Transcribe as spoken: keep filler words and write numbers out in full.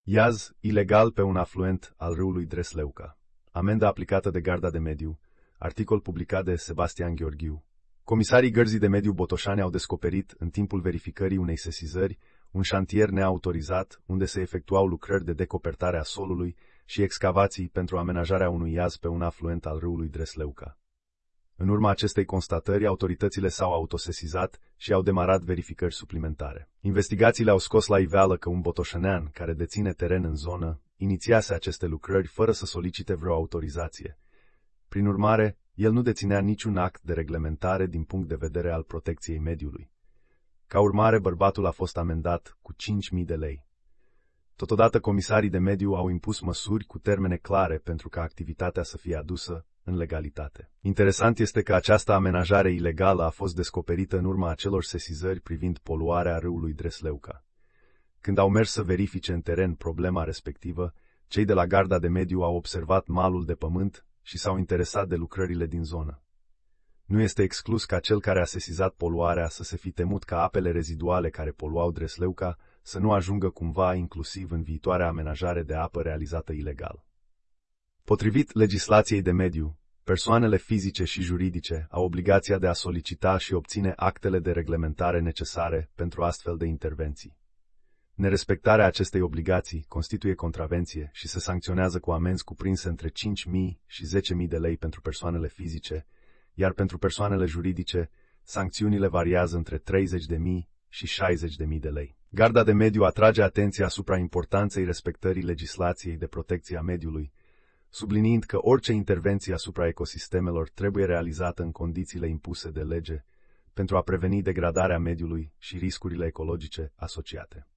Iaz ilegal pe un afluent al râului Dresleuca. Amendă aplicată de Garda de Mediu. Articol publicat de Sebastian Gheorghiu. Comisarii Gărzii de Mediu Botoșani au descoperit, în timpul verificării unei sesizări, un șantier neautorizat, unde se efectuau lucrări de decopertare a solului și excavații pentru amenajarea unui iaz pe un afluent al râului Dresleuca. În urma acestei constatări, autoritățile s-au autosesizat și au demarat verificări suplimentare. Investigațiile au scos la iveală că un botoșănean, care deține teren în zonă, inițiase aceste lucrări fără să solicite vreo autorizație. Prin urmare, el nu deținea niciun act de reglementare din punct de vedere al protecției mediului. Ca urmare, bărbatul a fost amendat cu cinci mii de lei. Totodată, comisarii de mediu au impus măsuri cu termene clare pentru ca activitatea să fie adusă în legalitate. Interesant este că această amenajare ilegală a fost descoperită în urma acelor sesizări privind poluarea râului Dresleuca. Când au mers să verifice în teren problema respectivă, cei de la Garda de Mediu au observat malul de pământ și s-au interesat de lucrările din zonă. Nu este exclus ca cel care a sesizat poluarea să se fi temut ca apele reziduale care poluau Dresleuca să nu ajungă cumva inclusiv în viitoarea amenajare de apă realizată ilegal. Potrivit legislației de mediu, persoanele fizice și juridice au obligația de a solicita și obține actele de reglementare necesare pentru astfel de intervenții. Nerespectarea acestei obligații constituie contravenție și se sancționează cu amenzi cuprinse între cinci mii și zece mii de lei pentru persoanele fizice, iar pentru persoanele juridice, sancțiunile variază între treizeci de mii și șaizeci de mii de lei. Garda de Mediu atrage atenția asupra importanței respectării legislației de protecție a mediului, subliniind că orice intervenție asupra ecosistemelor trebuie realizată în condițiile impuse de lege pentru a preveni degradarea mediului și riscurile ecologice asociate.